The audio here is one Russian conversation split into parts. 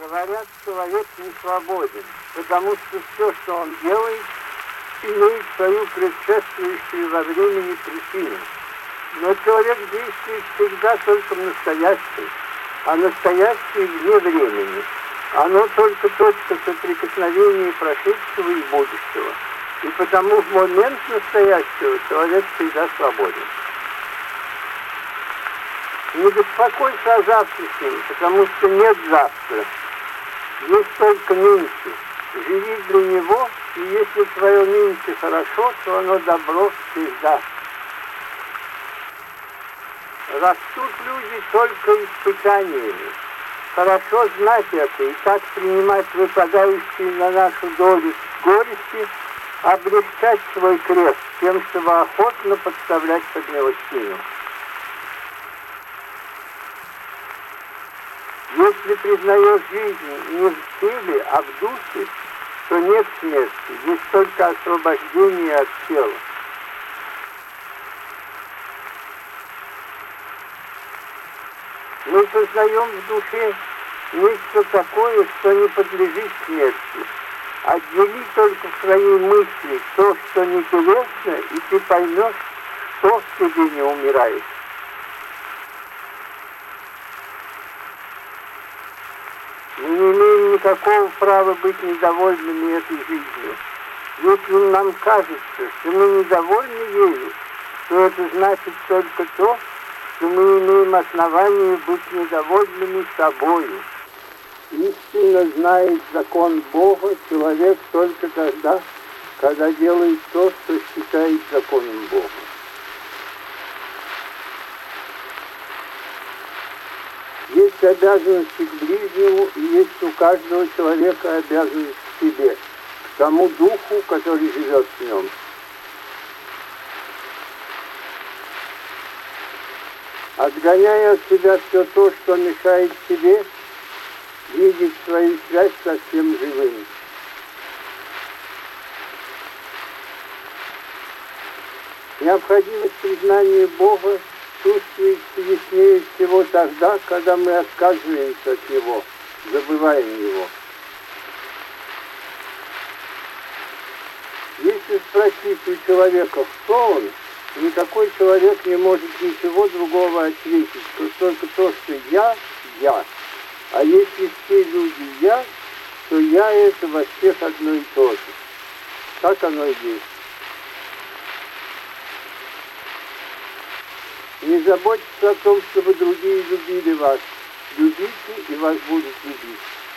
Говорят, человек не свободен, потому что все, что он делает, имеет свою предшествующую во времени причину. Но человек действует всегда только в настоящем, а настоящее вне времени. Оно только точка соприкосновения прошедшего и будущего. И потому в момент настоящего человек всегда свободен. Не беспокойся о завтрашнем, потому что нет завтра. Есть только нынче. Живи для него, и если твое нынче хорошо, то оно добро всегда. Растут люди только испытаниями. Хорошо знать это и так принимать выпадающие на нашу долю горести, облегчать свой крест тем, чтобы охотно подставлять под него спину. Если признаешь жизнь не в теле, а в духе, то нет смерти, есть только освобождение от тела. Мы сознаем в душе нечто такое, что не подлежит смерти. Отдели только в своей мысли то, что не телесно, и ты поймешь, что в тебе не умирает. Мы не имеем никакого права быть недовольными этой жизнью. Если нам кажется, что мы недовольны ею, то это значит только то, что мы имеем основание быть недовольными собою. Истинно знает закон Бога человек только тогда, когда делает то, что считает законом Бога. Есть обязанности к ближнему, и есть у каждого человека обязанность к себе, к тому духу, который живет в нем. Отгоняя от себя все то, что мешает себе, видеть свою связь со всем живым. Необходимость признания Бога чувствуется яснее всего тогда, когда мы отказываемся от Него, забываем Его. Если спросить у человека, кто он, никакой человек не может ничего другого ответить, только то, что я. А если все люди я, то я это во всех одно и то же. Так оно и есть. Не заботьтесь о том, чтобы другие любили вас. Любите, и вас будут любить.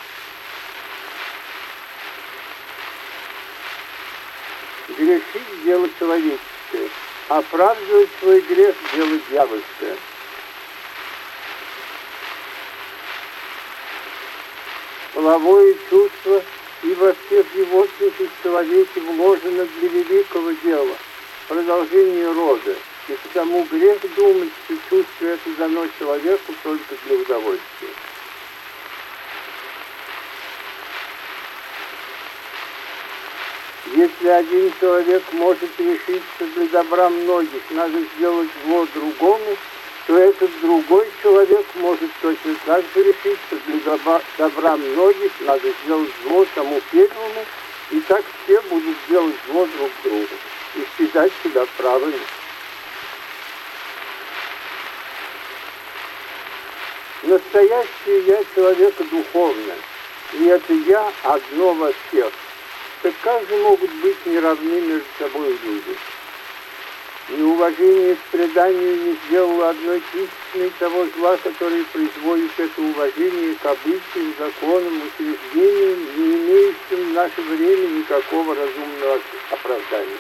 Грешить – дело человеческое. Оправдывать свой грех – дело дьявольское. Половое чувство и во всех животных и в человеке вложено для великого дела, продолжения рода. И потому грех думать, что чувство это дано человеку только для удовольствия. Если один человек может решиться для добра многих, надо сделать зло другому, то этот другой человек может точно так же решиться для добра многих, надо сделать зло тому первому, и так все будут делать зло друг другу и считать себя правыми. Настоящее я человека духовно, и это я одно во всех. Так как же могут быть неравны между собой люди? Неуважение к преданию не сделало одной тысячной того зла, которое производит это уважение к обычаям, законам, учреждениям, не имеющим в наше время никакого разумного оправдания.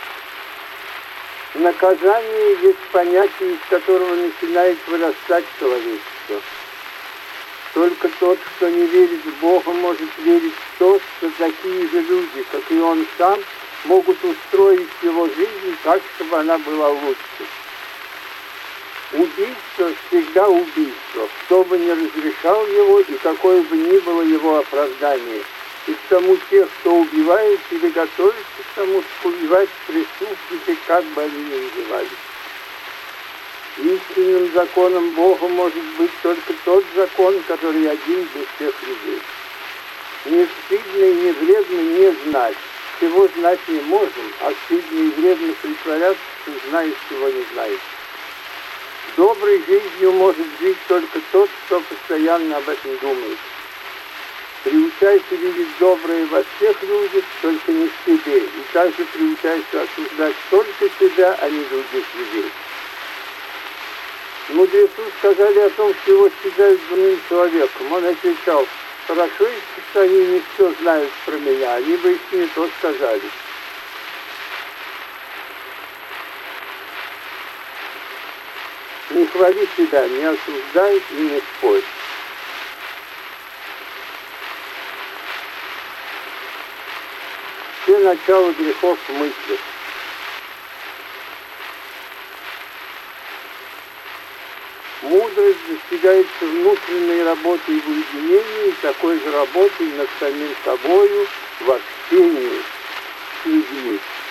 Наказание есть понятие, из которого начинает вырастать человечество. Только тот, кто не верит в Бога, может верить в то, что такие же люди, как и он сам, могут устроить его жизнь так, чтобы она была лучше. Убийство всегда убийство, кто бы ни разрешал его и какое бы ни было его оправдание. И к тому тех, кто убивает или готовится к тому, чтобы убивать преступники, как бы они ни назывались. Истинным законом Бога может быть только тот закон, который один для всех людей. Не стыдно и не вредно не знать. Чего знать не можем, а стыдно и вредно притворяться, что знаешь, чего не знаешь. Доброй жизнью может жить только тот, кто постоянно об этом думает. Приучайся видеть доброе во всех людях, только не в себе, и также приучайся осуждать только себя, а не других людей. Мудрецы сказали о том, что его считают дурным человеком. Он отвечал: хорошо, если что они не все знают про меня, они бы еще не то сказали. Не хвали себя, не осуждай и не спорь. Все начала грехов в мыслях. Мудрость достигается внутренней работой в уединении и такой же работой над самим собою в общении с людьми.